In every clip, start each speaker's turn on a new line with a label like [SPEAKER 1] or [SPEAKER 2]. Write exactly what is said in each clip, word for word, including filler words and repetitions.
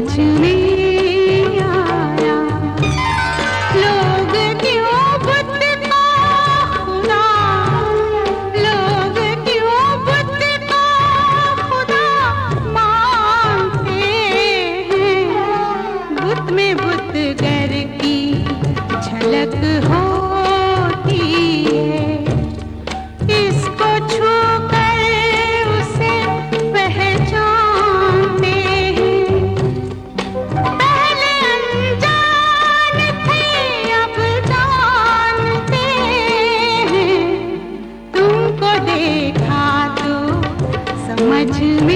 [SPEAKER 1] समझ में आया, लोग क्यों बुत को खुदा, लोग क्यों बुत को खुदा मानते हैं। बुत में बुतगर की झलक होती है, इसको छू कर उसे पहचानते हैं। पहले अनजान थे अब जानते हैं, तुमको देखा तो समझ में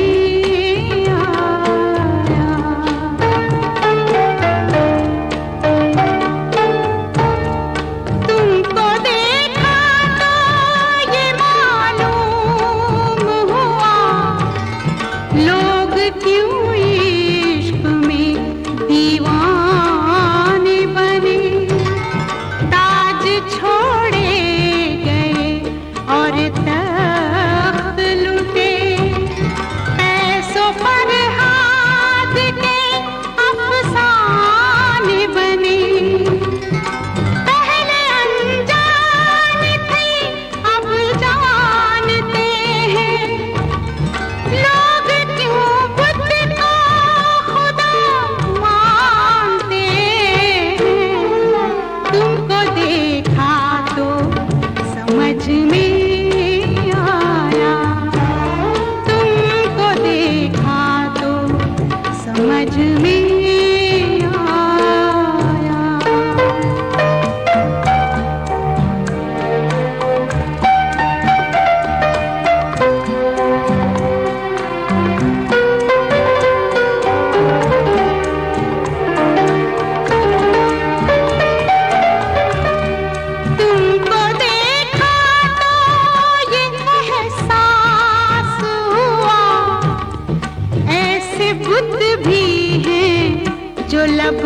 [SPEAKER 1] जो लब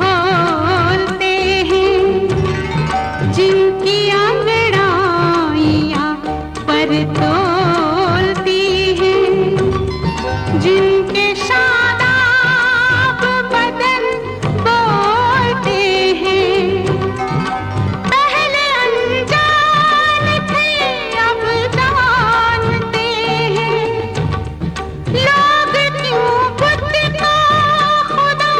[SPEAKER 1] खोलते हैं, जिनकी अंगड़ाइयाँ पर तोलती हैं, जिनके शादाब बदन बोलते हैं। पहले अनजान थे अब जानते हैं, लोग क्यों बुत को खुदा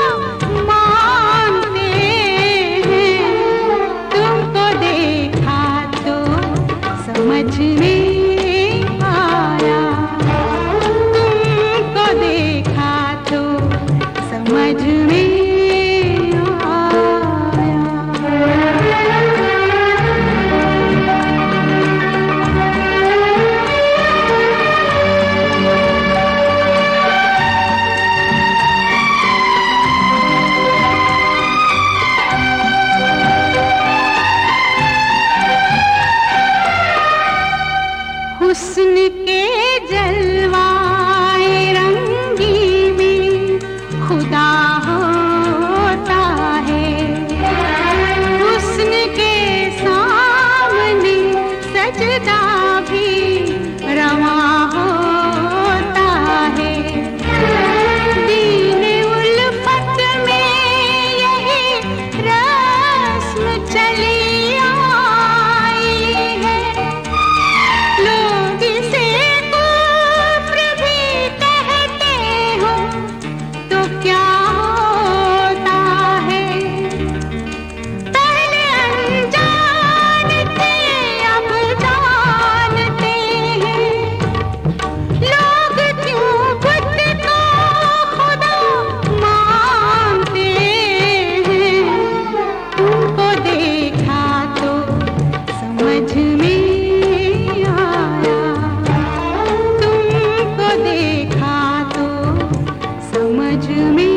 [SPEAKER 1] मानते हैं। तुमको देखा तो समझ में आया, तुमको देखा तो समझ में हुस्न के जलवाए रंगी में खुदा होता है। हुस्न के सामने सजदा भी रवा होता है। दीन उल्फत में यही रस्म चली समझ में